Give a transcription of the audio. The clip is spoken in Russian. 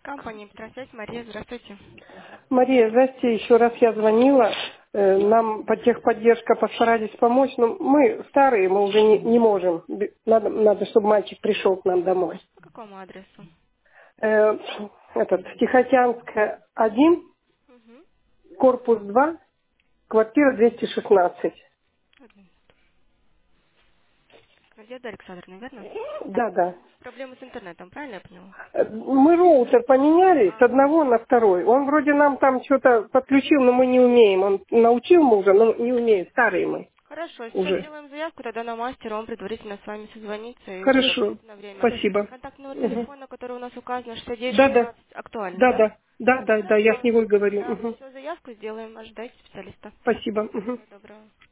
Компания «Петросвязь», Мария, здравствуйте. Мария, здрасте, еще раз я звонила. Нам по техподдержка постарались помочь, но мы старые, мы уже не можем. Надо, чтобы мальчик пришел к нам домой. По какому адресу? Э, Тихоокеанская 1, Угу. корпус 2, квартира 216. Надежда Александровна, верно? Да, да. Проблемы с интернетом, правильно я поняла? Мы роутер поменяли с Ага. одного на второй. Он вроде нам там что-то подключил, но мы не умеем. Он научил мужа, но не умеем. Старые мы Хорошо, сейчас уже. сделаем заявку тогда на мастера, он предварительно с вами созвонится и уже Хорошо. определит на время. Спасибо. Контактный номер Мгм. телефона, который у нас указан, 69 Да, да. 16, актуальный, Да, да? да, да, да, да, я с Хорошо. него и говорю. Да, Мгм. все, заявку сделаем, ожидайте специалиста. Спасибо. Мгм. Всего доброго.